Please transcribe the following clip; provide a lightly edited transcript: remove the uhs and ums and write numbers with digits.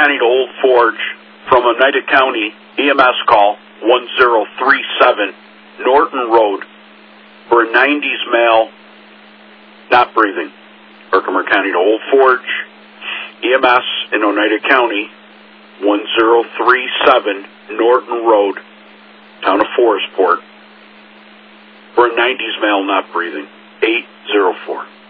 County to Old Forge from Oneida County, EMS call 1037 Norton Road for a 90s male not breathing. Herkimer County to Old Forge, EMS in Oneida County 1037 Norton Road, town of Forestport, for a 90s male not breathing. 804.